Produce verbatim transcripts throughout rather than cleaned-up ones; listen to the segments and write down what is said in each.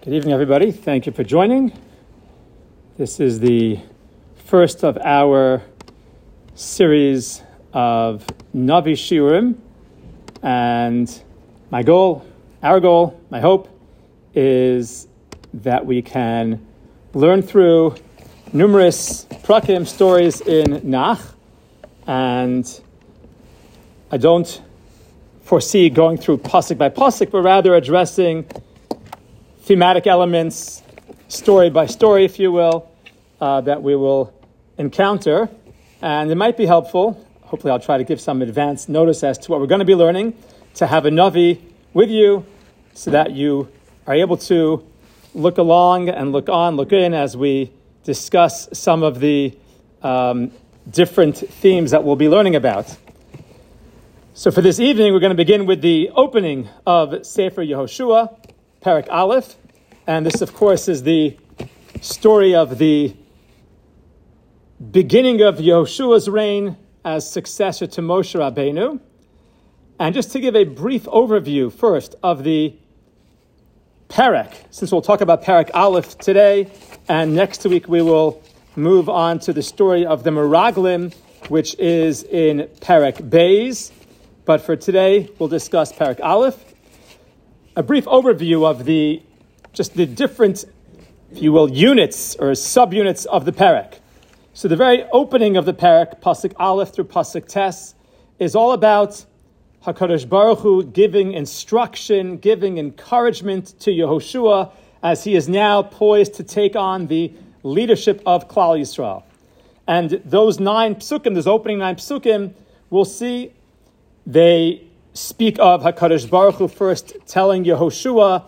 Good evening, everybody. Thank you for joining. This is the first of our series of Navi Shiurim, and my goal, our goal, my hope, is that we can learn through numerous prakim stories in Nach, and I don't foresee going through pasuk by pasuk, but rather addressing thematic elements, story by story, if you will, uh, that we will encounter. And it might be helpful, hopefully I'll try to give some advance notice as to what we're going to be learning, to have a Navi with you so that you are able to look along and look on, look in as we discuss some of the um, different themes that we'll be learning about. So for this evening, we're going to begin with the opening of Sefer Yehoshua, Perek Aleph, and this, of course, is the story of the beginning of Yehoshua's reign as successor to Moshe Rabbeinu. And just to give a brief overview first of the Perek, since we'll talk about Perek Aleph today, and next week we will move on to the story of the Meraglim, which is in Perek Beis. But for today, we'll discuss Perek Aleph. A brief overview of the, just the different, if you will, units or subunits of the Perek. So the very opening of the Perek, Pasuk Aleph through Pasuk Tes, is all about HaKadosh Baruch Hu giving instruction, giving encouragement to Yehoshua as he is now poised to take on the leadership of Klal Yisrael. And those nine psukim, those opening nine psukim, we'll see they speak of HaKadosh Baruch Hu first telling Yehoshua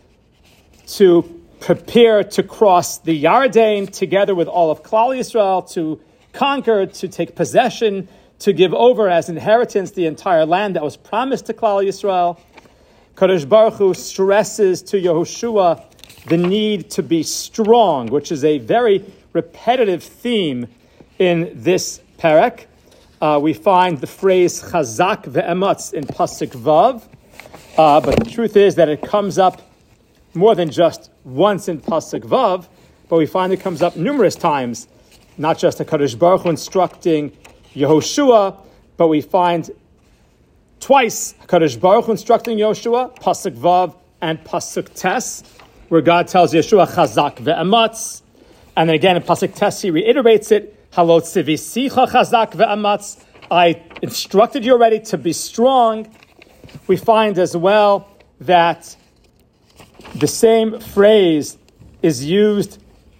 to prepare to cross the Yarden together with all of Klal Yisrael, to conquer, to take possession, to give over as inheritance the entire land that was promised to Klal Yisrael. HaKadosh Baruch Hu stresses to Yehoshua the need to be strong, which is a very repetitive theme in this Perek. Uh, we find the phrase chazak ve'ematz in Pasuk Vav, uh, but the truth is that it comes up more than just once in Pasuk Vav, but we find it comes up numerous times, not just HaKadosh Baruch Hu instructing Yehoshua, but we find twice HaKadosh Baruch Hu instructing Yehoshua, Pasuk Vav and Pasuk Tes, where God tells Yehoshua chazak ve'ematz, and then again in Pasuk Tes he reiterates it, Halot tzivisicha chazak ve'amatz. I instructed you already to be strong. We find as well that the same phrase is used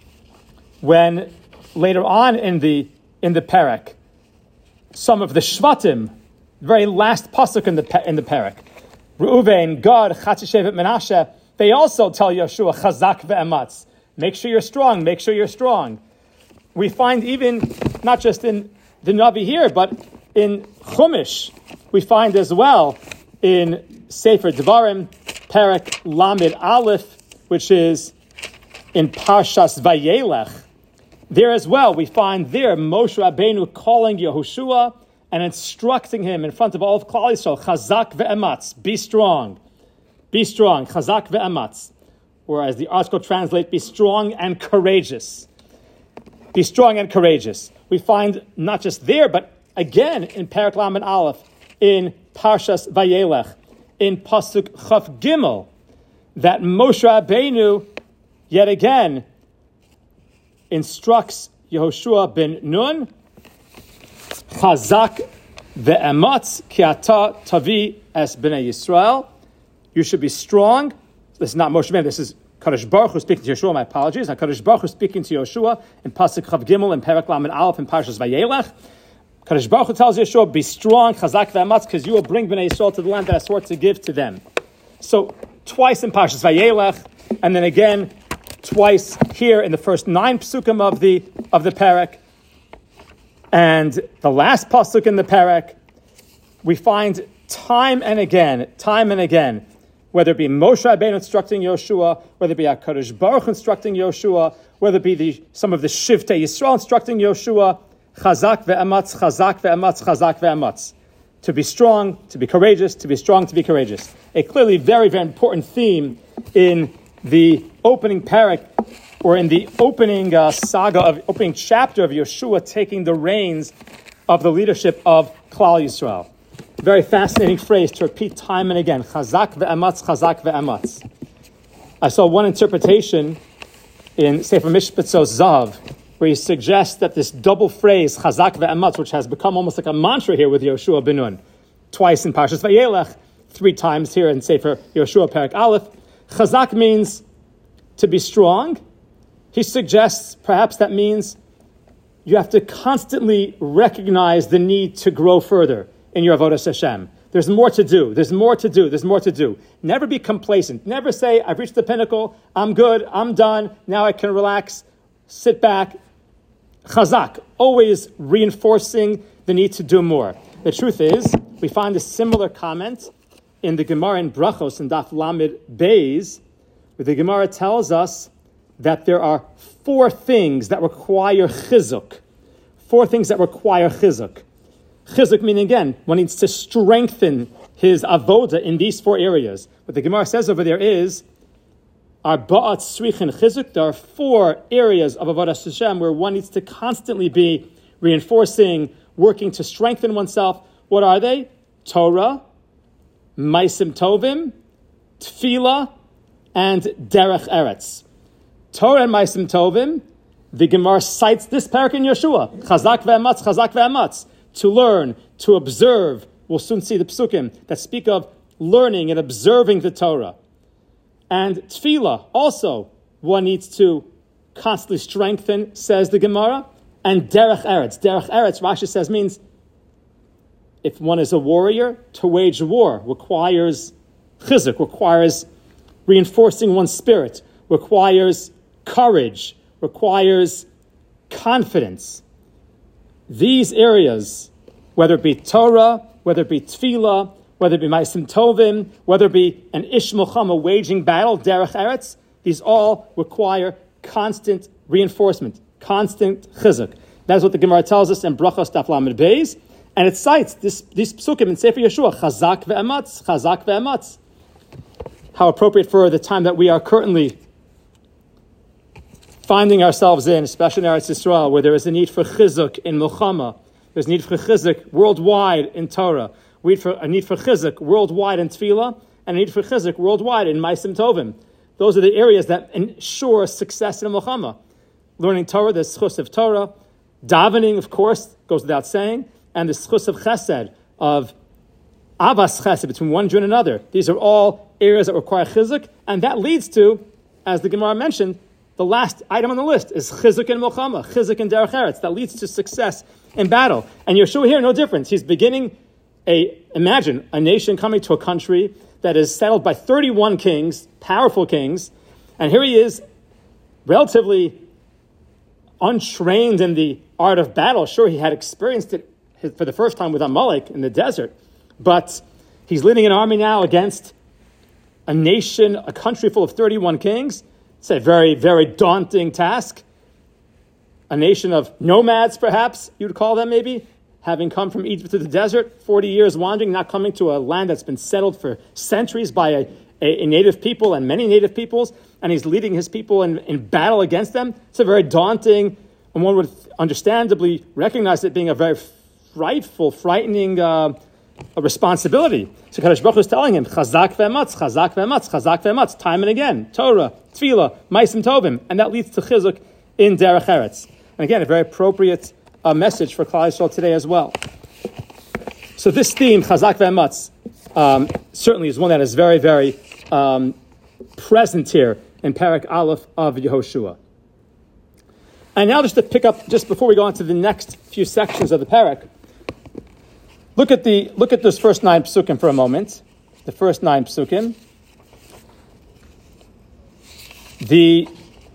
when later on in the in the Perek, some of the Shvatim, the very last pasuk in the in the Perek, Reuven, Gad, Chatzi Shevet Menashe, they also tell Yeshua chazak ve'amatz. Make sure you're strong. Make sure you're strong. We find even, not just in the Navi here, but in Chumash, we find as well in Sefer Devarim, Perek Lamed Aleph, which is in Parshas Vayelech. There as well, we find there Moshe Rabbeinu calling Yehoshua and instructing him in front of all of Klal Yisrael, Chazak ve'ematz, be strong, be strong, Chazak ve'ematz. Or as the article translates, be strong and courageous. Be strong and courageous. We find not just there, but again in Perek Lamed Aleph, in Parshas Vayelech, in Pasuk Chaf Gimel, that Moshe Rabbeinu yet again instructs Yehoshua ben Nun, Chazak ve'ematz ki ata tavi es bnei Yisrael. You should be strong. This is not Moshe Rabbeinu. This is HaKadosh Baruch Hu speaking to Yeshua, my apologies. HaKadosh Baruch Hu speaking to Yeshua in Pasuk Chav Gimel and Perek Lamed Aleph in Parshas Vayelech. HaKadosh Baruch Hu tells Yeshua, be strong, chazak ve'amatz, because you will bring Bnei Yisrael to the land that I swore to give to them. So twice in Parshas Vayelech, and then again twice here in the first nine psukim of the of the Perek. And the last pasuk in the Perek, we find time and again, time and again, whether it be Moshe Rabbeinu instructing Yehoshua, whether it be HaKadosh Baruch Hu instructing Yehoshua, whether it be the, some of the Shivtei Yisrael instructing Yehoshua, Chazak ve'amatz, Chazak ve'amatz, Chazak ve'amatz. To be strong, to be courageous, to be strong, to be courageous. A clearly very, very important theme in the opening parak, or in the opening uh, saga of opening chapter of Yeshua taking the reins of the leadership of Klal Yisrael. Very fascinating phrase to repeat time and again. Chazak ve'ematz, chazak ve'ematz. I saw one interpretation in Sefer Mishpatzos Zav, where he suggests that this double phrase, chazak ve'ematz, which has become almost like a mantra here with Yoshua ben Nun, twice in Parshas Vayelech, three times here in Sefer Yoshua Perek Aleph. Chazak means to be strong. He suggests perhaps that means you have to constantly recognize the need to grow further in your Avodas Hashem. There's more to do. There's more to do. There's more to do. Never be complacent. Never say, I've reached the pinnacle. I'm good. I'm done. Now I can relax, sit back. Chazak, always reinforcing the need to do more. The truth is, we find a similar comment in the Gemara in Brachos in Daf Lamed Beis, where the Gemara tells us that there are four things that require chizuk. Four things that require chizuk. Chizuk meaning, again, one needs to strengthen his avoda in these four areas. What the Gemara says over there is, Arba'at Srichin Chizuk. There are four areas of avodas Hashem where one needs to constantly be reinforcing, working to strengthen oneself. What are they? Torah, Maisim Tovim, Tefillah, and Derech Eretz. Torah and Maisim Tovim, the Gemara cites this parak in Yeshua. Chazak ve'ematz, chazak ve'ematz. To learn, to observe. We'll soon see the psukim that speak of learning and observing the Torah. And Tefillah, also, one needs to constantly strengthen, says the Gemara. And Derech Eretz. Derech Eretz, Rashi says, means if one is a warrior, to wage war requires chizuk, requires reinforcing one's spirit, requires courage, requires confidence. These areas, whether it be Torah, whether it be Tefillah, whether it be Maisim Tovim, whether it be an Ish Milchama waging battle, Derech Eretz, these all require constant reinforcement, constant chizuk. That's what the Gemara tells us in Brachos Daf Lamed Beis, and it cites this, these psukim in Sefer Yeshua, Chazak ve'ematz, Chazak ve'ematz. How appropriate for the time that we are currently finding ourselves in, especially in Eretz Yisrael, where there is a need for chizuk in Milchama, there's a need for chizuk worldwide in Torah, a need for, a need for chizuk worldwide in Tefillah, and a need for chizuk worldwide in Maisim Tovim. Those are the areas that ensure success in Milchama. Learning Torah, the schus of Torah, davening, of course, goes without saying, and the schus of chesed, of avas chesed, between one Jew and another. These are all areas that require chizuk, and that leads to, as the Gemara mentioned, the last item on the list is chizuk and milchama, chizuk and derech eretz. That leads to success in battle. And Yeshua here, no difference. He's beginning a, imagine, a nation coming to a country that is settled by thirty-one kings, powerful kings, and here he is, relatively untrained in the art of battle. Sure, he had experienced it for the first time with Amalek in the desert, but he's leading an army now against a nation, a country full of thirty-one kings. It's a very, very daunting task. A nation of nomads, perhaps, you'd call them maybe, having come from Egypt to the desert, forty years wandering, not coming to a land that's been settled for centuries by a, a, a native people and many native peoples, and he's leading his people in, in battle against them. It's a very daunting, and one would understandably recognize it being a very frightful, frightening uh, responsibility. So Kadosh Baruch Hu is telling him, Chazak ve'ematz, Chazak ve'ematz, Chazak ve'ematz, time and again, Torah, Tefillah, Maisim Tovim, and that leads to chizuk in Derech Eretz. And again, a very appropriate uh, message for Klal Yisrael today as well. So this theme, Chazak ve'ematz, um, certainly is one that is very, very um, present here in Perek Aleph of Yehoshua. And now just to pick up, just before we go on to the next few sections of the Perek, look at the look at those first nine psukim for a moment. The first nine psukim. The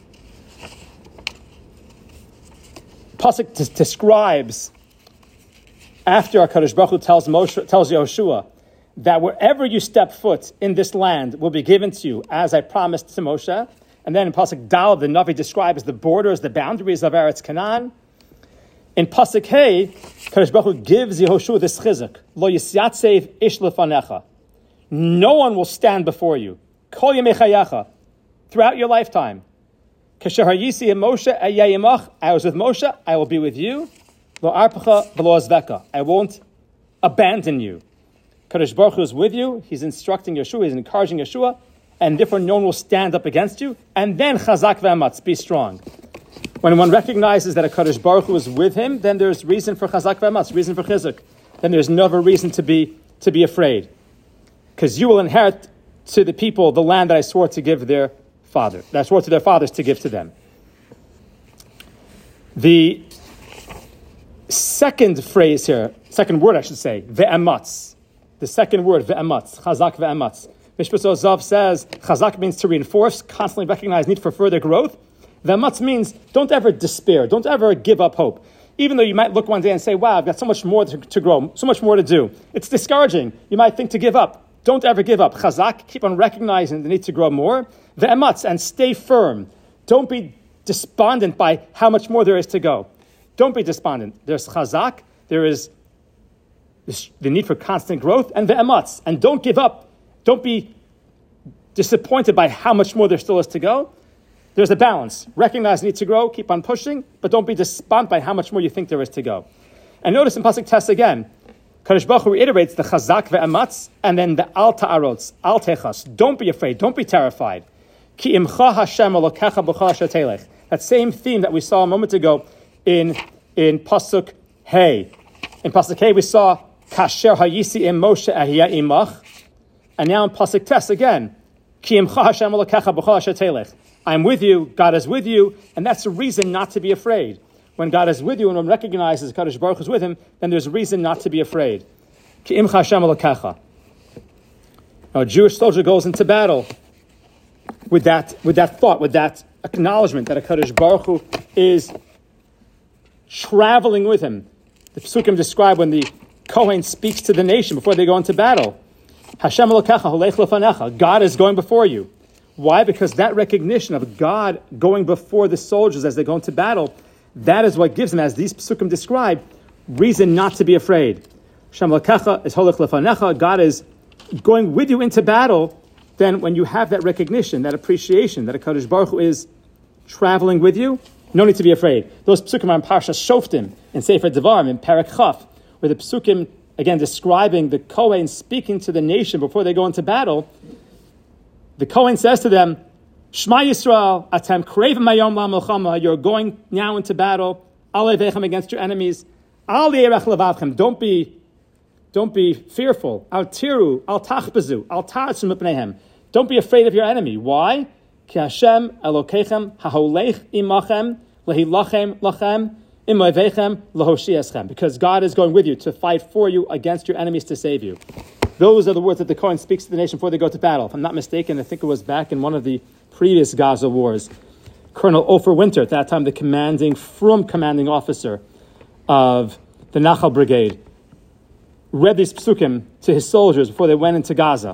pasuk t- describes after HaKadosh Baruch Hu tells Moshe, tells Yehoshua that wherever you step foot in this land will be given to you, as I promised to Moshe. And then in pasuk Dal, the Navi describes the borders, the boundaries of Eretz Canaan. In pasuk Hey, Kadosh Baruch Hu gives Yehoshua this chizuk: Lo yisyatsev ish lefanecha. No one will stand before you. Kol yemei chayecha. throughout your lifetime. Kasher hayisi Moshe ayayimach. I was with Moshe. I will be with you. Lo arpacha v'lo azveka. I won't abandon you. Kadosh Baruch Hu is with you. He's instructing Yeshua. He's encouraging Yeshua, and therefore no one will stand up against you. And then chazak ve'amatz, be strong. When one recognizes that a Kadosh Baruch Hu is with him, then there's reason for chazak ve'amatz, reason for chizuk. Then there's never reason to be to be afraid, because you will inherit to the people the land that I swore to give their father, that I swore to their fathers to give to them. The second phrase here, second word I should say, ve'amatz. The second word, ve'amatz, chazak ve'amatz. Mishpat Zav says, chazak means to reinforce, constantly recognize need for further growth. Ve'amatz means don't ever despair, don't ever give up hope. Even though you might look one day and say, wow, I've got so much more to, to grow, so much more to do. It's discouraging. You might think to give up. Don't ever give up. Chazak, keep on recognizing the need to grow more. Ve'ematz, and stay firm. Don't be despondent by how much more there is to go. Don't be despondent. There's chazak, there is the need for constant growth, and ve'ematz, and don't give up. Don't be disappointed by how much more there still is to go. There's a balance. Recognize the need to grow, keep on pushing, but don't be despondent by how much more you think there is to go. And notice in Pasuk Tes again, Kadosh Baruch Hu reiterates the chazak ve'amatz, and then the al ta'arotz, al techas. Don't be afraid, don't be terrified. Ki imcha Hashem elokecha b'chol asher telech. That same theme that we saw a moment ago in, in Pasuk Hey. In Pasuk Hey we saw kasher hayisi im Moshe ahiyah imach. And now in Pasuk Tes again, Ki imcha Hashem elokecha b'chol asher telech. I'm with you, God is with you, and that's a reason not to be afraid. When God is with you and one recognizes Kadosh Baruch Hu is with him, then there's a reason not to be afraid. Ki imcha Hashem elokecha. Now a Jewish soldier goes into battle with that, with that thought, with that acknowledgement that a Kadosh Baruch Hu is traveling with him. The Psukim describe when the Kohen speaks to the nation before they go into battle. Hashem elokecha holech lefanecha. God is going before you. Why? Because that recognition of God going before the soldiers as they go into battle, that is what gives them, as these Psukim describe, reason not to be afraid. Hashem elokecha is holech lefanecha. God is going with you into battle. Then when you have that recognition, that appreciation, that a Kadosh Baruch Hu is traveling with you, no need to be afraid. Those Psukim are in Parsha Shoftim, in Sefer Devarim, in Perek Chaf, where the Psukim, again, describing the Kohen speaking to the nation before they go into battle. The Kohen says to them, Shema Yisrael, atem kreivim hayom la'melchama, you're going now into battle, al levechem, against your enemies, al yeirach levavchem, don't be, don't be fearful, al tiru, al tachbezu, al ta'atzum mipneihem, don't be afraid of your enemy. Why? Ki Hashem Elokechem haholech imachem lehilachem lachem imavechem lahoshiaschem. Because God is going with you to fight for you against your enemies to save you. Those are the words that the Kohen speaks to the nation before they go to battle. If I'm not mistaken, I think it was back in one of the previous Gaza wars. Colonel Ofer Winter, at that time the commanding, from commanding officer of the Nachal Brigade, read these psukim to his soldiers before they went into Gaza.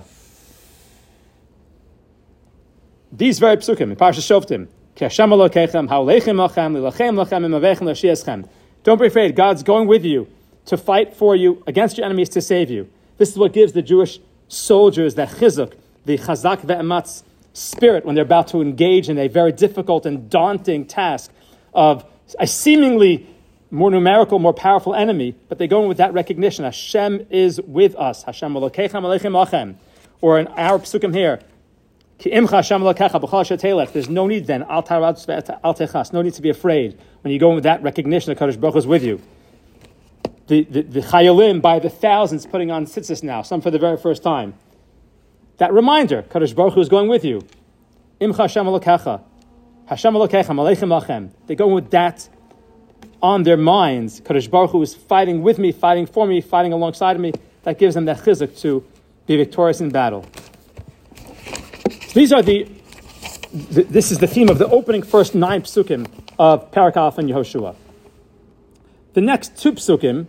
These very psukim, in Parsha Shoftim, Ki Hashem Elokechem haolechim lachem lilachem lachem imavechem lashiaschem. Don't be afraid, God's going with you to fight for you against your enemies to save you. This is what gives the Jewish soldiers that chizuk, the chazak ve'ematz spirit when they're about to engage in a very difficult and daunting task of a seemingly more numerical, more powerful enemy, but they go in with that recognition. Hashem is with us. Hashem Elokechem aleichem lachem. Or in our psukim here, Ki imcha Hashem Elokecha b'chol asher telech. There's no need then, al taratz ve'al techas, no need to be afraid when you go in with that recognition that Kadosh Baruch Hu is with you. The, the, the chayalim by the thousands putting on tzitzis now, some for the very first time. That reminder, Kadosh Baruch Hu is going with you. Imcha Hashem Elokecha. Hashem Elokechem aleichem lachem. They go with that on their minds. Kadosh Baruch Hu is fighting with me, fighting for me, fighting alongside of me. That gives them that chizuk to be victorious in battle. So these are the, the, this is the theme of the opening first nine psukim of Perek Aleph and Yehoshua. The next two psukim,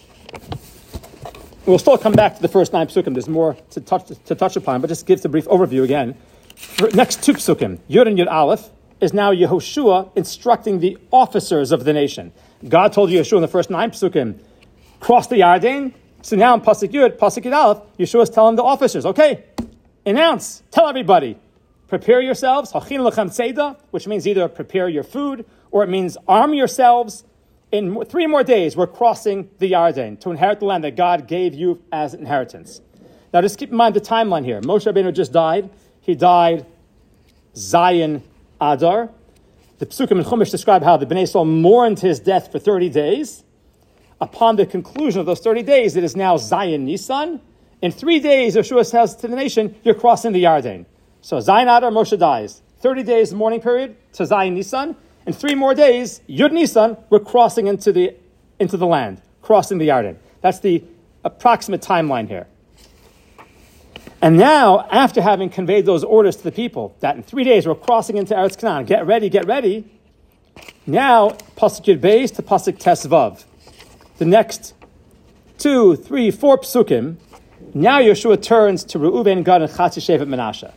we'll still come back to the first nine psukim. There's more to touch to touch upon, but just gives a brief overview again. For next two psukim, Yud and Yud Aleph, is now Yehoshua instructing the officers of the nation. God told Yehoshua in the first nine psukim, cross the Yarden. So now in Pasuk Yud, Pasuk Yud Aleph, Yeshua is telling the officers, okay, announce, tell everybody, prepare yourselves, hachin lechem tzeda, which means either prepare your food, or it means arm yourselves. In three more days, we're crossing the Yarden to inherit the land that God gave you as inheritance. Now, just keep in mind the timeline here. Moshe Rabbeinu just died. He died Zayin Adar. The Psukim and Chumash describe how the Bnei Yisrael mourned his death for thirty days. Upon the conclusion of those thirty days, it is now Zayin Nisan. In three days, Yeshua says to the nation, you're crossing the Yarden. So Zayin Adar, Moshe dies. thirty days mourning period to Zayin Nisan. In three more days, Yud Nisan, we're crossing into the into the land, crossing the Yarden. That's the approximate timeline here. And now, after having conveyed those orders to the people, that in three days we're crossing into Eretz Canaan, get ready, get ready. Now, Pasuk Yud Beis to Pasuk Tes Vav. The next two, three, four psukim, now Yeshua turns to Reuven, Gad, and Chatzi Shevet Menashe.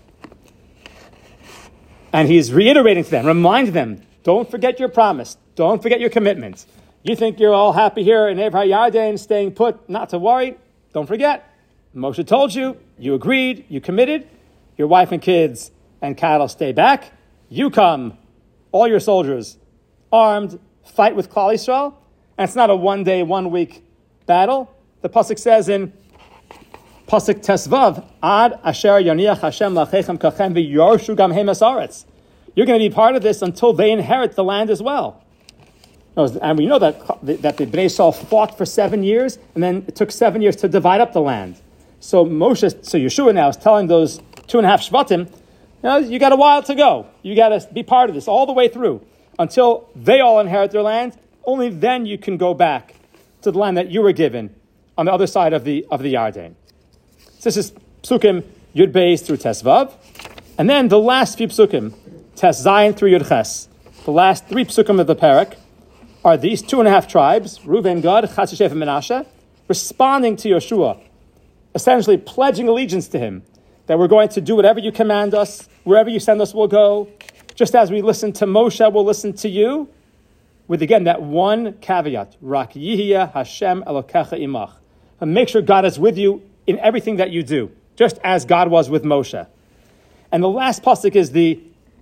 And he's reiterating to them, remind them, don't forget your promise. Don't forget your commitment. You think you're all happy here in Ever HaYarden, staying put, not to worry. Don't forget. Moshe told you, you agreed, you committed. Your wife and kids and cattle stay back. You come, all your soldiers, armed, fight with Klal Yisrael. And it's not a one-day, one-week battle. The Pasuk says in Pasuk Tes Vav, Ad asher yoniach Hashem lachechem kachem v'yorshu gam hem esaretz. You're going to be part of this until they inherit the land as well. And we know that, that the Bnei Yisrael fought for seven years, and then it took seven years to divide up the land. So Moshe, so Yeshua now is telling those two and a half Shvatim, you know, you got a while to go. You got to be part of this all the way through until they all inherit their land. Only then you can go back to the land that you were given on the other side of the of the Yarden. So this is Psukim Yud Beis through Tes Vav, and then the last few Psukim, Tes Zayin through Yud Ches. The last three Psukim of the Parak are these two and a half tribes, Reuven, Gad, Chatzi Shevet Menashe, responding to Yeshua, essentially pledging allegiance to him, that we're going to do whatever you command us, wherever you send us, we'll go. Just as we listen to Moshe, we'll listen to you, with, again, that one caveat, Rak Yihya Hashem Elokecha Imach. And make sure God is with you in everything that you do, just as God was with Moshe. And the last pasuk is the,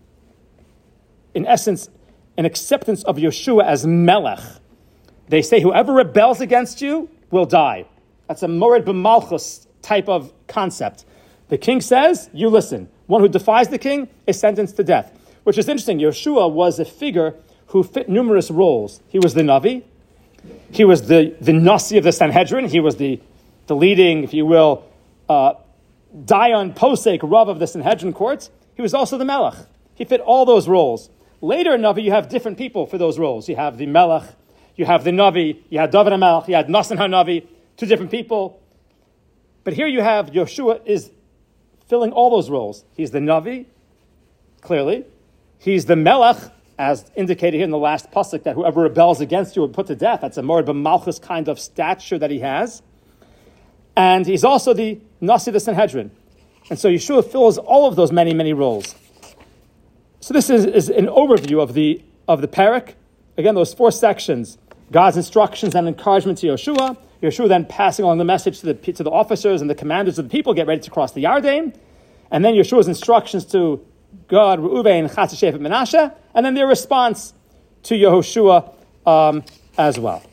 in essence, an acceptance of Yeshua as Melech. They say whoever rebels against you will die. That's a Mored B'Malchus type of concept. The king says, you listen. One who defies the king is sentenced to death. Which is interesting. Yeshua was a figure who fit numerous roles. He was the Navi. He was the, the Nasi of the Sanhedrin. He was the, the leading, if you will, uh, Dayan Posek Rav of the Sanhedrin court. He was also the Melech. He fit all those roles. Later in Navi, you have different people for those roles. You have the Melech, you have the Navi, you had David HaMelech, you had Nasan HaNavi, two different people. But here you have Yeshua is filling all those roles. He's the Navi, clearly. He's the Melech, as indicated here in the last pasuk, that whoever rebels against you will be put to death. That's a more b'malchus kind of stature that he has. And he's also the Nasi of the Sanhedrin. And so Yeshua fills all of those many, many roles. So this is, is an overview of the of the parak. Again, those four sections: God's instructions and encouragement to Yeshua. Yeshua then passing along the message to the to the officers and the commanders of the people, get ready to cross the Yarden, and then Yeshua's instructions to Gad, Reuven, Chatzi Shevet Menashe, and then their response to Yehoshua um, as well.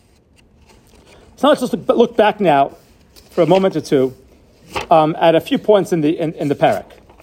So let's just look back now for a moment or two um, at a few points in the in, in the parak.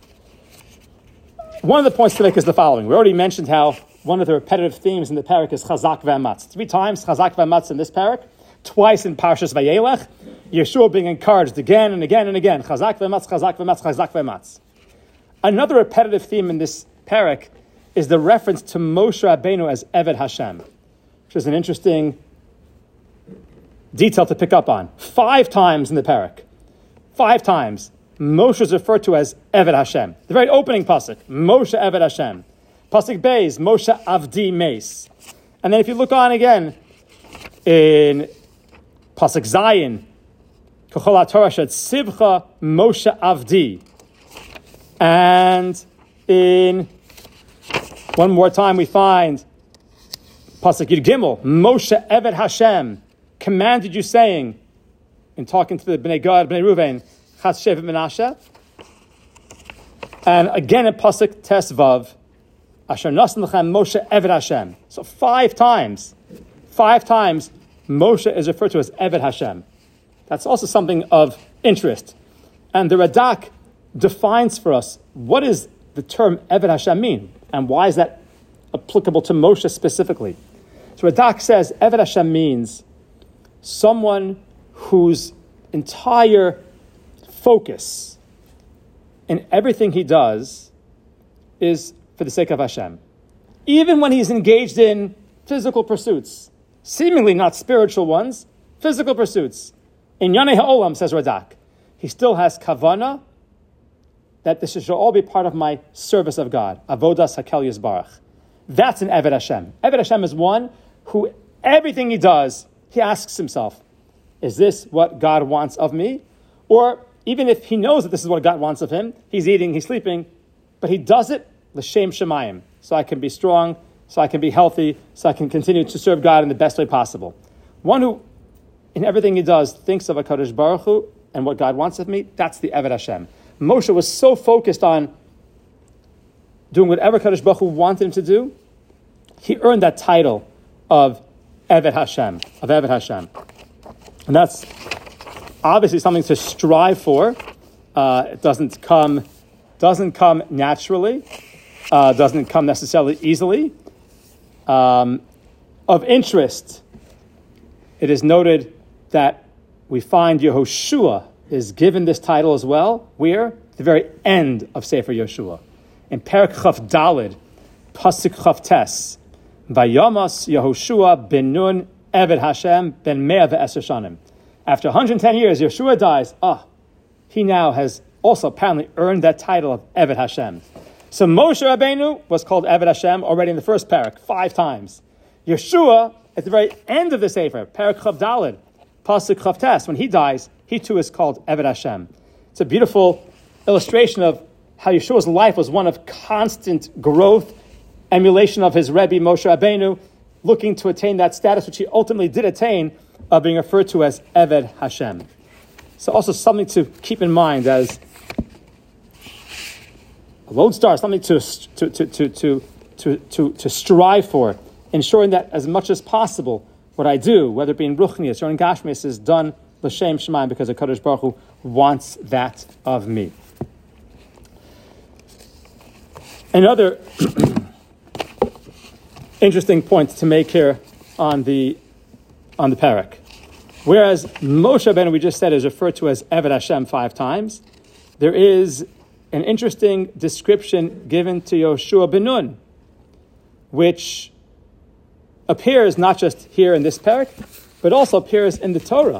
One of the points to make is the following. We already mentioned how one of the repetitive themes in the parak is Chazak v'Amatz. Three times Chazak v'Amatz in this parak, twice in Parshas Vayelech, Yeshua being encouraged again and again and again. Chazak v'Amatz, Chazak v'Amatz, Chazak v'Amatz. Another repetitive theme in this parak is the reference to Moshe Rabbeinu as Eved Hashem, which is an interesting detail to pick up on. Five times in the parak, five times, Moshe is referred to as Eved Hashem. The very opening pasuk, Moshe Eved Hashem. Pasuk Beis, Moshe Avdi Meis. And then if you look on again, in Pasuk Zayin, Kachol HaTorah Shed Sivcha Moshe Avdi. And in one more time we find Pasuk Yud Gimel, Moshe Eved Hashem commanded you saying, in talking to the Bnei Gad, Bnei Reuven, Chatzi Shevet Menashe. And again in Pasuk Tes Vav, Asher Nasan Lechem Moshe Eved Hashem. So five times, five times Moshe is referred to as Eved Hashem. That's also something of interest. And the Radak defines for us what does the term Eved Hashem mean, and why is that applicable to Moshe specifically. So Radak says Eved Hashem means someone whose entire focus in everything he does is for the sake of Hashem. Even when he's engaged in physical pursuits, seemingly not spiritual ones, physical pursuits. In Yanei Ha'olam, says Radak, he still has kavana that this should all be part of my service of God. Avodas Hakel Yisbarach. That's an Eved Hashem. Eved Hashem is one who everything he does, he asks himself, is this what God wants of me? Or even if he knows that this is what God wants of him, he's eating, he's sleeping, but he does it l'shem shemayim, so I can be strong, so I can be healthy, so I can continue to serve God in the best way possible. One who, in everything he does, thinks of HaKadosh Baruch Hu and what God wants of me, that's the Eved Hashem. Moshe was so focused on doing whatever HaKadosh Baruch Hu wanted him to do, he earned that title of Eved Hashem, of Eved Hashem. And that's obviously something to strive for. Uh, it doesn't come, doesn't come naturally, uh, doesn't come necessarily easily. Um, of interest, it is noted that we find Yehoshua is given this title as well. Where? The very end of Sefer Yoshua. In Perek Chaf Dalid, Pasuk Chaf Tes, Vayamas Yehoshua ben Nun Eved Hashem ben Mea ve'eser shanim. After one hundred ten years, Yeshua dies. Ah, he now has also apparently earned that title of Eved Hashem. So Moshe Rabbeinu was called Eved Hashem already in the first parak, five times. Yeshua, at the very end of the Sefer, Parak Chav Dalid, Pasuk Chav Tes, when he dies, he too is called Eved Hashem. It's a beautiful illustration of how Yeshua's life was one of constant growth, emulation of his Rebbe Moshe Rabbeinu, looking to attain that status which he ultimately did attain of being referred to as Eved Hashem. So also something to keep in mind as a lodestar, something to to to to to to to, to strive for, ensuring that as much as possible what I do, whether it be in Ruchnius or in Gashmias, is done l'shem shemayim because the Kadosh Baruch Hu wants that of me. Another interesting point to make here on the on the parak. Whereas Moshe Rabbeinu, we just said, is referred to as Eved Hashem five times, there is an interesting description given to Yoshua ben Nun, which appears not just here in this parak, but also appears in the Torah.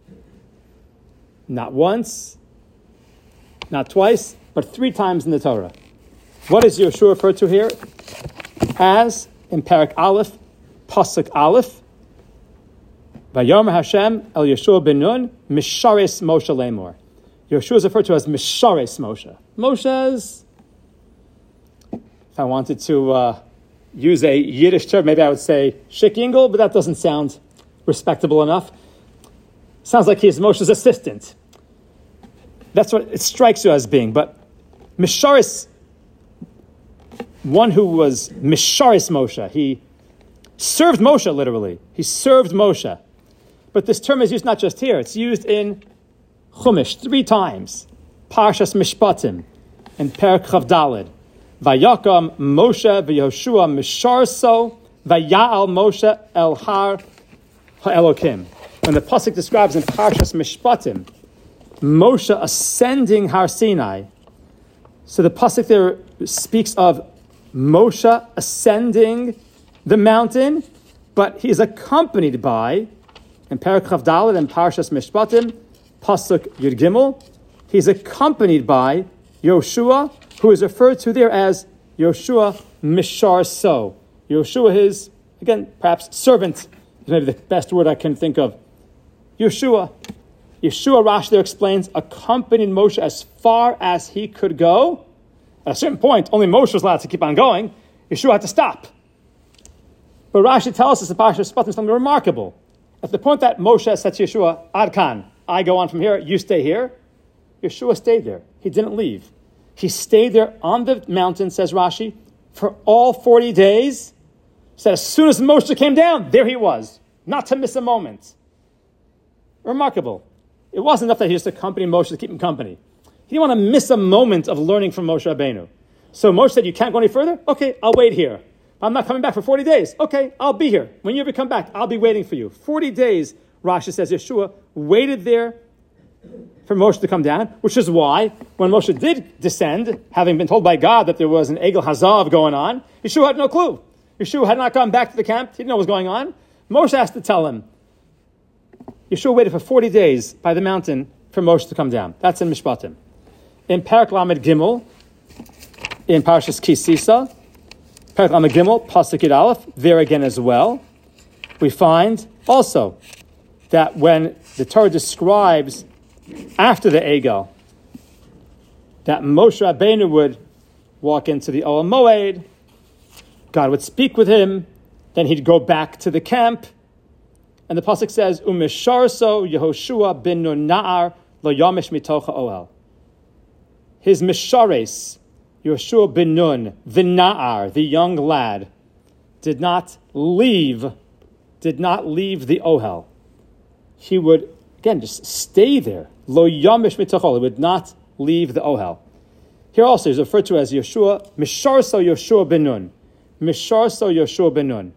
Not once, not twice, but three times in the Torah. What is Yoshua referred to here as? In Parak Aleph, Pasuk Aleph, Vayomer Hashem el Yeshua ben Nun, Mishares Moshe Lemor. Yeshua is referred to as Mishares Moshe. Moshe's, if I wanted to uh, use a Yiddish term, maybe I would say Shikingel, but that doesn't sound respectable enough. Sounds like he's Moshe's assistant. That's what it strikes you as being. But Mishares, one who was Mishares Moshe, he served Moshe literally. He served Moshe. But this term is used not just here, it's used in Chumash three times. Parshas Mishpatim, in Perek Chav Dalid. Vayakam Moshe v'Yoshua Misharso, Vaya'al Moshe el Har ha'Elokim. When the pasuk describes in Parshas Mishpatim, Moshe ascending Har Sinai, so the pasuk there speaks of Moshe ascending the mountain, but he is accompanied by, in Perek Chav Dalid and Parshas Mishpatim, pasuk Yud Gimel, he's accompanied by Yoshua, who is referred to there as Yoshua Mishar So. Yoshua is, again, perhaps servant, is maybe the best word I can think of. Yeshua. Yeshua, Rashi there explains, accompanied Moshe as far as he could go. At a certain point, only Moshe was allowed to keep on going. Yeshua had to stop. But Rashi tells us in Parshas Mishpatim something remarkable. At the point that Moshe said to Yeshua, Ad Kan, I go on from here, you stay here, Yeshua stayed there. He didn't leave. He stayed there on the mountain, says Rashi, for all forty days. So that as soon as Moshe came down, there he was, not to miss a moment. Remarkable. It wasn't enough that he just accompanied Moshe to keep him company. He didn't want to miss a moment of learning from Moshe Rabbeinu. So Moshe said, you can't go any further? Okay, I'll wait here. I'm not coming back for forty days. Okay, I'll be here. When you ever come back, I'll be waiting for you. forty days, Rashi says, Yeshua waited there for Moshe to come down, which is why when Moshe did descend, having been told by God that there was an Egel Hazav going on, Yeshua had no clue. Yeshua had not gone back to the camp. He didn't know what was going on. Moshe has to tell him. Yeshua waited for forty days by the mountain for Moshe to come down. That's in Mishpatim. In Parak Lamed Gimel, in Parashas Ki Sisa, Parak Lamed Gimel, Pasuk Yud Aleph, there again as well, we find also that when the Torah describes after the Egel, that Moshe Rabbeinu would walk into the Ohel Moed, God would speak with him, then he'd go back to the camp, and the pasuk says, "Umisharso Yehoshua bin Nun Na'ar lo yamish mitocha Ohel." His mishares, Yehoshua bin Nun, the Na'ar, the young lad, did not leave, did not leave the Ohel. He would again just stay there. Lo yamish mitocha Ohel. He would not leave the Ohel. Here also is referred to as Yeshua, Misharso Yehoshua bin Nun. Misharso Yehoshua ben Nun.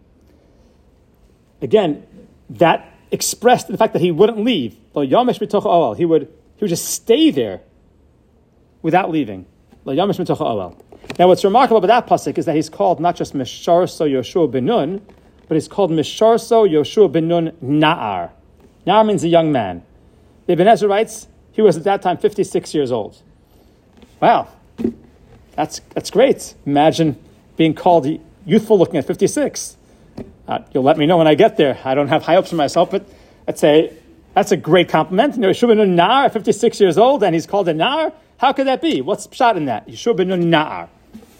Again, that expressed the fact that he wouldn't leave. Lo yamesh mitocha ohel. He would he would just stay there without leaving. Lo yamesh mitocha ohel. Now, what's remarkable about that pasuk is that he's called not just Misharso Yehoshua ben Nun, but he's called Misharso Yehoshua ben Nun Na'ar. Na'ar means a young man. The Ibn Ezra writes he was at that time fifty-six years old. Wow, that's that's great. Imagine being called youthful looking at fifty-six. Uh, you'll let me know when I get there. I don't have high hopes for myself, but I'd say that's a great compliment. You know, Yeshua ben Nun Na'ar at fifty-six years old, and he's called a Na'ar? How could that be? What's pshat in that? Yeshua ben Nun Na'ar.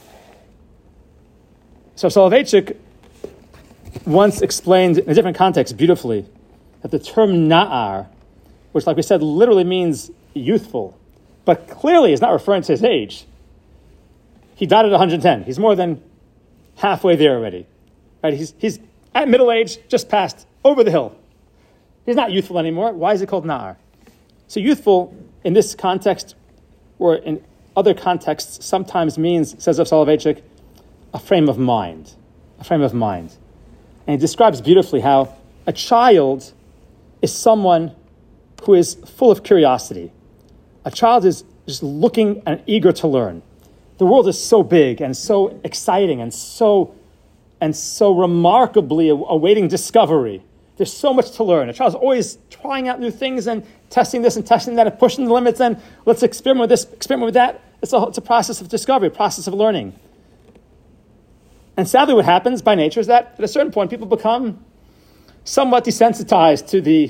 So Soloveitchik once explained in a different context beautifully that the term Na'ar, which like we said literally means youthful, but clearly is not referring to his age. He died at one hundred ten. He's more than halfway there already. Right? He's, he's at middle age, just passed, over the hill. He's not youthful anymore. Why is it called Na'ar? So youthful, in this context, or in other contexts, sometimes means, says Rav Soloveitchik, a frame of mind. A frame of mind. And he describes beautifully how a child is someone who is full of curiosity. A child is just looking and eager to learn. The world is so big and so exciting and so and so remarkably awaiting discovery. There's so much to learn. A child's always trying out new things and testing this and testing that and pushing the limits and let's experiment with this, experiment with that. It's a, it's a process of discovery, a process of learning. And sadly what happens by nature is that at a certain point people become somewhat desensitized to the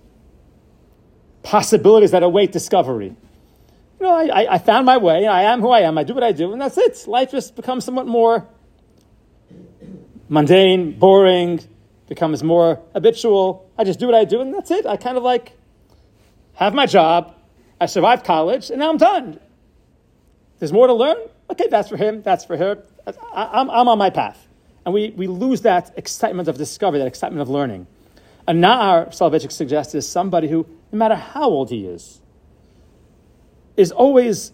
possibilities that await discovery. You know, I, I found my way, I am who I am, I do what I do, and that's it. Life just becomes somewhat more mundane, boring, becomes more habitual. I just do what I do, and that's it. I kind of like have my job, I survived college, and now I'm done. There's more to learn? Okay, that's for him, that's for her. I, I'm, I'm on my path. And we, we lose that excitement of discovery, that excitement of learning. A Na'ar, Soloveitchik suggests, is somebody who, no matter how old he is, is always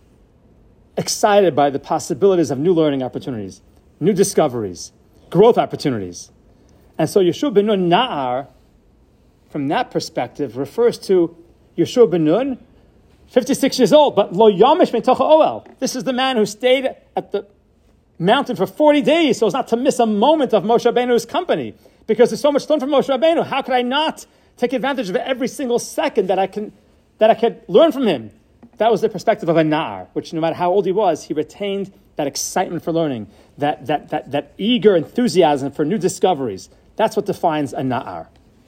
excited by the possibilities of new learning opportunities, new discoveries, growth opportunities. And so Yeshua ben Nun Na'ar, from that perspective, refers to Yeshua ben Nun, fifty-six years old, but Lo Yamish Mitocha Ohel. This is the man who stayed at the mountain for forty days so as not to miss a moment of Moshe Rabbeinu's company. Because there's so much to learn from Moshe Rabbeinu. How could I not take advantage of every single second that I can that I could learn from him? That was the perspective of a Na'ar, which no matter how old he was, he retained that excitement for learning, that that that that eager enthusiasm for new discoveries. That's what defines a Na'ar.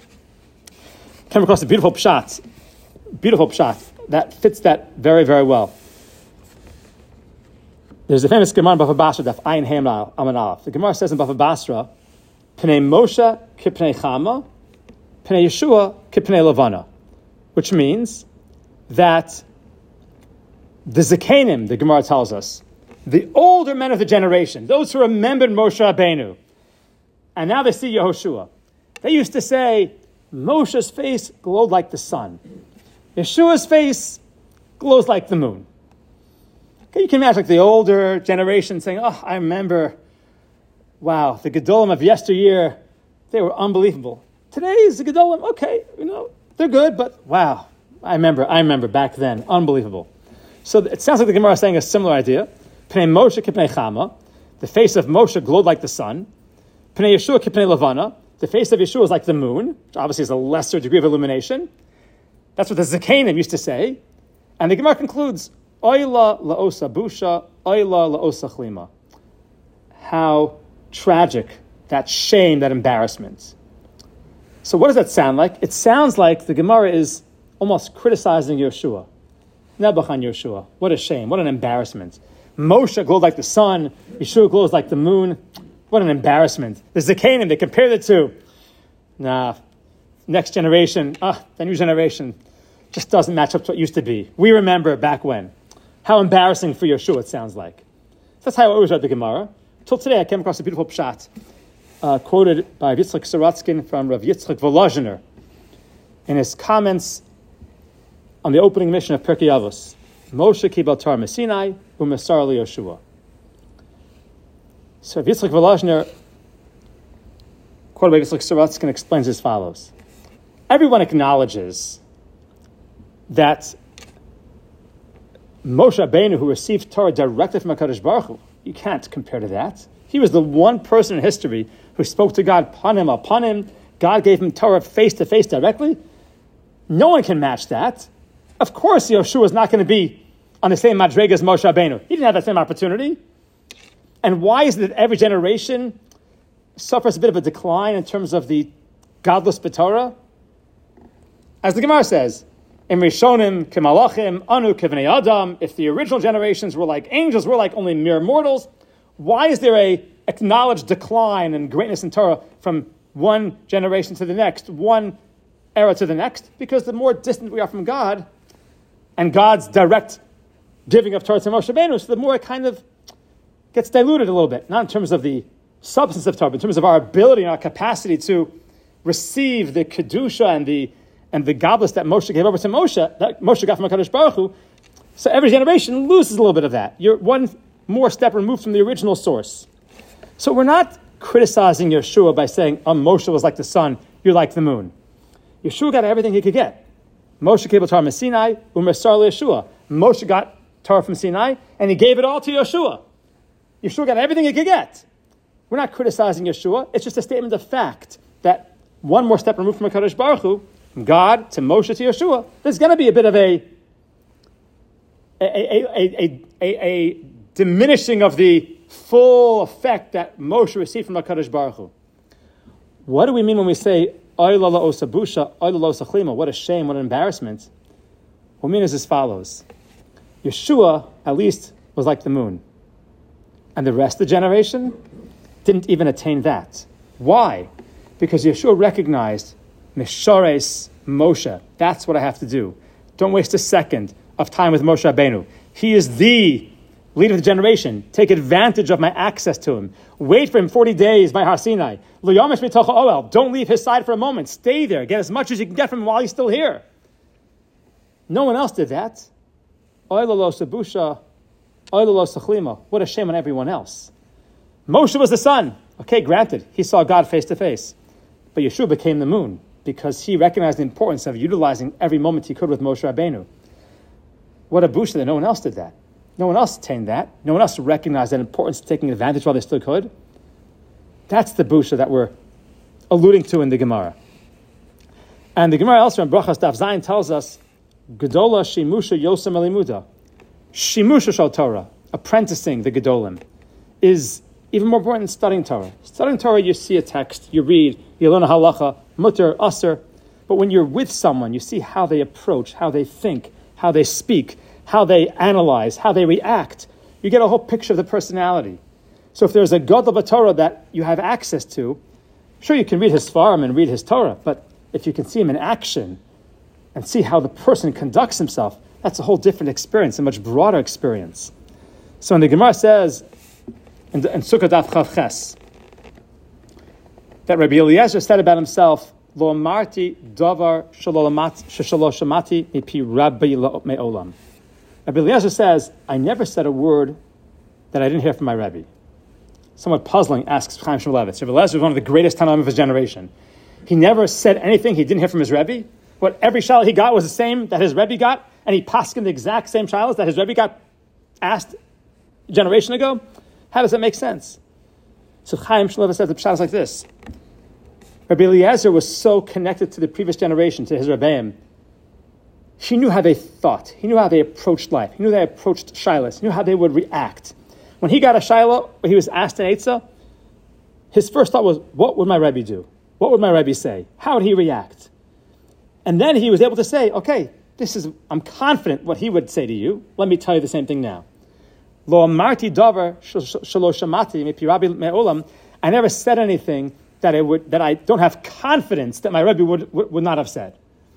Came across a beautiful pshat, beautiful pshat that fits that very, very well. There's a famous Gemara in Bava Basra, Daf Ayin Hey Amud Aleph. The Gemara says in Bava Basra, Pnei Moshe kipnei Chama, Pnei Yeshua kipnei Levana, which means that the Zekanim, the Gemara tells us, the older men of the generation, those who remembered Moshe Rabbeinu, and now they see Yehoshua. They used to say, Moshe's face glowed like the sun. Yeshua's face glows like the moon. Okay, you can imagine like the older generation saying, oh, I remember, wow, the Gedolim of yesteryear, they were unbelievable. Today's the Gedolim, okay, you know, they're good, but wow, I remember, I remember back then, unbelievable. So it sounds like the Gemara is saying a similar idea. Pnei Moshe kipnei Chama, the face of Moshe glowed like the sun. Pnei Yeshua kipnei Levana, the face of Yeshua is like the moon, which obviously is a lesser degree of illumination. That's what the Zekanim used to say. And the Gemara concludes, Oyla la'osa busha, oyla la'osa chlima. How tragic, that shame, that embarrassment. So what does that sound like? It sounds like the Gemara is almost criticizing Yeshua. Nebuchadnezzar Yeshua. What a shame, what an embarrassment. Moshe glowed like the sun, Yeshua glows like the moon. What an embarrassment. The Zekanim, they compare the two. Nah, next generation, ah, the new generation just doesn't match up to what it used to be. We remember back when. How embarrassing for Yeshua it sounds like. That's how I always read the Gemara. Till today I came across a beautiful pshat, uh, quoted by Yitzchak Sorotzkin from Rav Yitzchak Volozhiner in his comments on the opening mission of Pirkei Avos. Moshe kibel Torah Mesinai u'mesar li Yoshua. So Rav Yitzchak Volozhiner, quoted by Yitzchak Sorotzkin, explains as follows. Everyone acknowledges that Moshe Rabbeinu, who received Torah directly from HaKadosh Baruch Hu, you can't compare to that. He was the one person in history who spoke to God panim upon him. God gave him Torah face to face directly. No one can match that. Of course, Yeshua is not going to be on the same madrega as Moshe Rabbeinu. He didn't have that same opportunity. And why is it that every generation suffers a bit of a decline in terms of the godless b'Torah? As the Gemara says, Im Rishonim kemalachim anu kevnei adam. If the original generations were like angels, we're like only mere mortals. Why is there a acknowledged decline in greatness in Torah from one generation to the next, one era to the next? Because the more distant we are from God, and God's direct giving of Torah to Moshe Rabbeinu, so the more it kind of gets diluted a little bit. Not in terms of the substance of Torah, but in terms of our ability and our capacity to receive the kedusha and the and the goblets that Moshe gave over to Moshe, that Moshe got from HaKadosh Baruch Hu. So every generation loses a little bit of that. You're one more step removed from the original source. So we're not criticizing Yeshua by saying, oh, Moshe was like the sun, you're like the moon. Yeshua got everything he could get. Moshe gave Torah from Sinai, u'mesar Yeshua. Moshe got Torah from Sinai, and he gave it all to Yeshua. Yeshua got everything he could get. We're not criticizing Yeshua. It's just a statement of fact that one more step removed from HaKadosh Baruch Hu, from God to Moshe to Yeshua, there's going to be a bit of a a, a, a, a, a diminishing of the full effect that Moshe received from HaKadosh Baruch Hu. What do we mean when we say, Oy la la osa busha, oy la la osa chlima? What a shame, what an embarrassment. What we mean is as follows. Yeshua, at least, was like the moon. And the rest of the generation didn't even attain that. Why? Because Yeshua recognized Meshores Moshe. That's what I have to do. Don't waste a second of time with Moshe Rabbeinu. He is the leader of the generation. Take advantage of my access to him. Wait for him forty days by Har Sinai. Don't leave his side for a moment. Stay there. Get as much as you can get from him while he's still here. No one else did that. What a shame on everyone else. Moshe was the sun. Okay, granted, he saw God face to face. But Yeshua became the moon because he recognized the importance of utilizing every moment he could with Moshe Rabbeinu. What a busha that no one else did that. No one else attained that. No one else recognized that importance of taking advantage while they still could. That's the busha that we're alluding to in the Gemara. And the Gemara elsewhere in Brachas Daf Zayin tells us, Gedola Shimusha Yosem Elimuda. Shimusha Shal Torah, apprenticing the Gedolim, is even more important than studying Torah. Studying Torah, you see a text, you read, you learn a halacha, mutter, aser. But when you're with someone, you see how they approach, how they think, how they speak, how they analyze, how they react. You get a whole picture of the personality. So if there's a Gadol b'Torah that you have access to, sure, you can read his Sfarim and read his Torah, but if you can see him in action and see how the person conducts himself, That's a whole different experience, a much broader experience. So when the Gemara says, in, in Sukkot Daf Chav Ches, that Rabbi Eliezer said about himself, Lo amarti davar shelo shamati mipi Rabbi me'olam. Rabbi Eliezer says, I never said a word that I didn't hear from my Rebbe. Somewhat puzzling, asks Chaim Shmulevitz. Rabbi Eliezer was one of the greatest Tanaim of his generation. He never said anything he didn't hear from his Rebbe. What every shiloh he got was the same that his Rebbe got, and he paskined the exact same shilohs that his Rebbe got asked a generation ago. How does that make sense? So Chaim Shmulevitz says the pshat is like this. Rabbi Eliezer was so connected to the previous generation, to his Rebbeim. He knew how they thought. He knew how they approached life. He knew they approached shilohs. He knew how they would react. When he got a shiloh, when he was asked an eitzah, his first thought was, what would my Rebbe do? What would my Rebbe say? How would he react? And then he was able to say, okay, this is, I'm confident what he would say to you. Let me tell you the same thing now. Lo amarti davar shelo shamati mipi Rabbi me'olam. I never said anything that I would, that I don't have confidence that my Rebbe would, would, would not have said.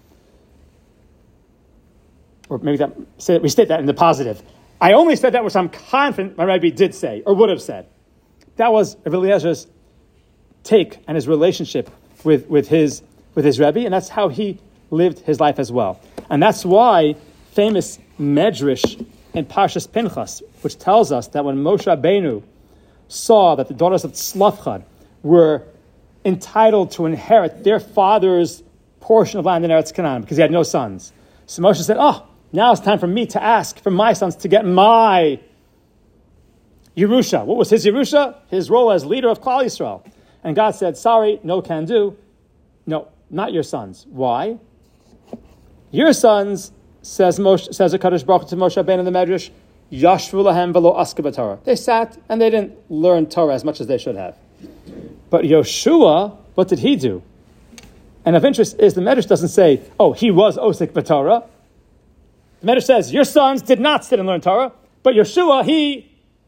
Or maybe that, say, we state that in the positive. I only said that which I'm confident my Rebbe did say or would have said. That was Rabbi Eliezer's take and his relationship with, with his with his Rebbe, and that's how he lived his life as well. And that's why famous Medrash in Parshas Pinchas, which tells us that when Moshe Rabbeinu saw that the daughters of Tzlafchad were entitled to inherit their father's portion of land in Eretz Canaan because he had no sons, so Moshe said, oh, now it's time for me to ask for my sons to get my Yerusha. What was his Yerusha? His role as leader of Klal Yisrael. And God said, sorry, no can do. No, not your sons. Why? Your sons, says Moshe, says HaKadosh Baruch Hu to Moshe Rabbeinu in the Medrash, Yashvu lahem v'lo aska b'Torah. They sat and they didn't learn Torah as much as they should have. But Yoshua, what did he do? And of interest is the Medrash doesn't say, oh, he was osik b'Torah. The Medrash says, your sons did not sit and learn Torah, but Yoshua, he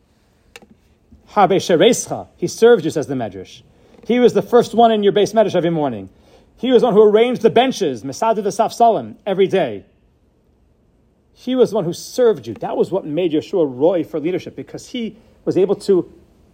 Habe Sherescha, he served you, says the Medrash. He was the first one in your base Medrash every morning. He was the one who arranged the benches, Mesadu the Safsalim, every day. He was the one who served you. That was what made Yeshua Roy for leadership, because he was able to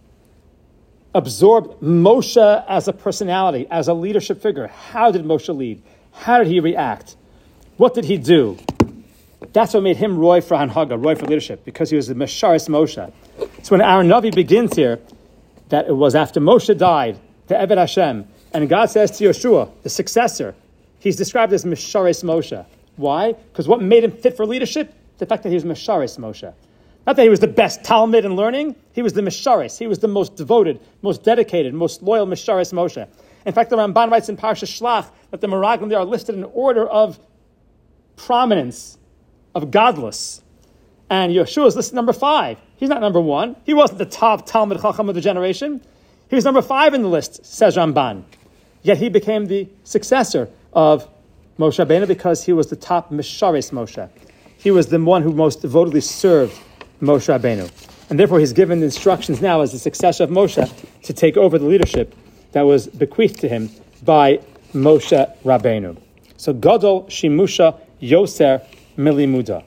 absorb Moshe as a personality, as a leadership figure. How did Moshe lead? How did he react? What did he do? That's what made him Roy for Hanhaga, Roy for leadership, because he was the Mesharis Moshe. So when our Navi begins here, that it was after Moshe died, the Eved Hashem, and God says to Yeshua, the successor, he's described as Mesharis Moshe. Why? Because what made him fit for leadership? The fact that he was Mesharis Moshe. Not that he was the best Talmud in learning, he was the Mesharis. He was the most devoted, most dedicated, most loyal Mesharis Moshe. In fact, the Ramban writes in Parsha Shlach that the Meraglim there are listed in order of prominence, of godless. And Yeshua is listed number five. He's not number one. He wasn't the top Talmud Chacham of the generation. He was number five in the list, says Ramban. Yet he became the successor of Moshe Rabbeinu because he was the top Mesharis Moshe. He was the one who most devotedly served Moshe Rabbeinu. And therefore he's given the instructions now as the successor of Moshe to take over the leadership that was bequeathed to him by Moshe Rabbeinu. So Gadol Shimusha Yoser Milimuda.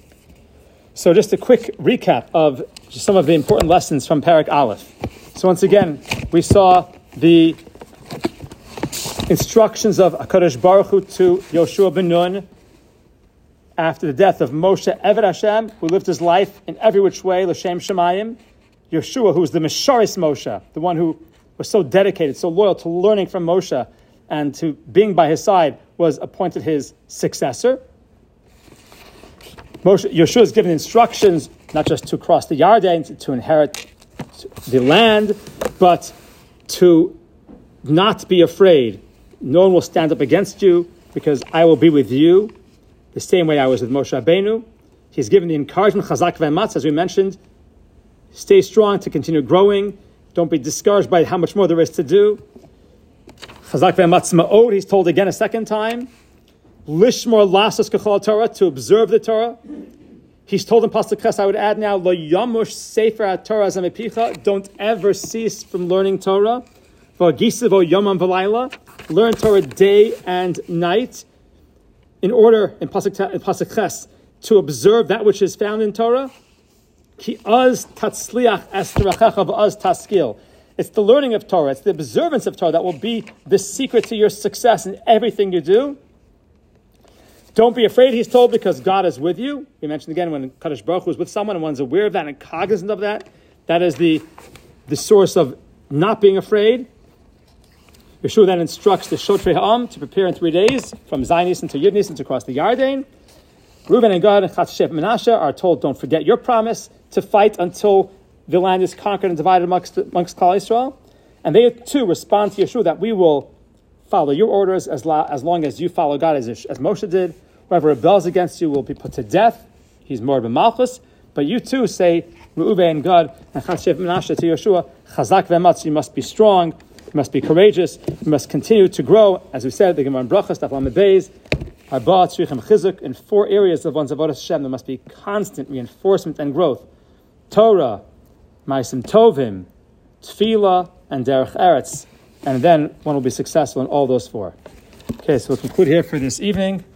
So just a quick recap of just some of the important lessons from Perek Aleph. So once again, we saw the instructions of HaKadosh Baruch Hu to Yoshua ben Nun after the death of Moshe Eved Hashem, who lived his life in every which way, L'Shem Shemayim. Yeshua, who was the Mesharis Moshe, the one who was so dedicated, so loyal to learning from Moshe and to being by his side, was appointed his successor. Moshe, Yeshua is given instructions not just to cross the Yarden, to, to inherit the land, but to not be afraid. No one will stand up against you because I will be with you the same way I was with Moshe Rabbeinu. He's given the encouragement, chazak ve'ematz, as we mentioned. Stay strong to continue growing. Don't be discouraged by how much more there is to do. Chazak ve'ematz ma'od, he's told again a second time. Lishmor lasas kechol Torah, to observe the Torah. He's told in Pasuk Ches, I would add now, Lo yamush sefer HaTorah zamepicha, don't ever cease from learning Torah. V'agisivo yomam v'layla, learn Torah day and night, in order, in Pasuk, in Pasuk Ches, to observe that which is found in Torah. Ki az tatzliach es terachecha v'az taskil. It's the learning of Torah, it's the observance of Torah that will be the secret to your success in everything you do. Don't be afraid, he's told, because God is with you. We mentioned again when Kadosh Baruch Hu is with someone and one's aware of that and cognizant of that. That is the, the source of not being afraid. Yeshua then instructs the Shotrei Ha'am to prepare in three days from Zayin Nisan to Yud Nisan to cross the Yarden. Reuben and Gad and Chat Shef Menashe are told, don't forget your promise to fight until the land is conquered and divided amongst, amongst Klal Yisrael. And they too respond to Yeshua that we will follow your orders as, la, as long as you follow God as, as Moshe did. Whoever rebels against you will be put to death. He's more of a malchus. But you too say, Reuven and Gad and Chat Shef Menashe to Yeshua, Chazak ve'ematz, you must be strong, you must be courageous, you must continue to grow. As we said, the Gemara in Brachos, Daf Lamed Beis, Arba Tzrichem Chizuk, in four areas of one's avodas Hashem, there must be constant reinforcement and growth. Torah, Ma'asim Tovim, Tefillah, and Derech Eretz. And then one will be successful in all those four. Okay, so we'll conclude here for this evening.